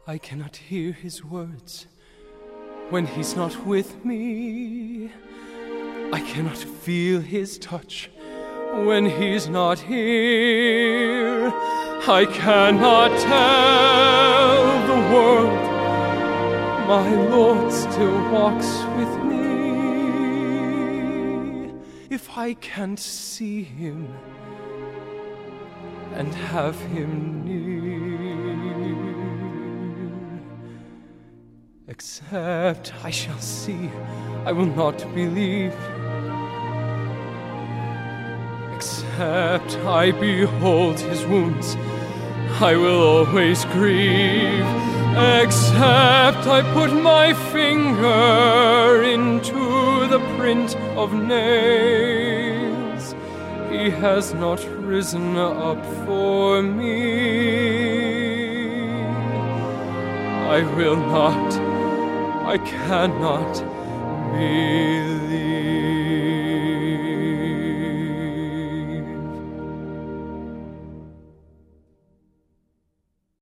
I cannot hear his words when he's not with me. I cannot feel his touch when he's not here. I cannot tell the world my Lord still walks with me. If I can't see him and have him near, except I shall see, I will not believe. Except I behold his wounds, I will always grieve. Except I put my finger into the print of nails, he has not risen up for me. I will not, I cannot believe.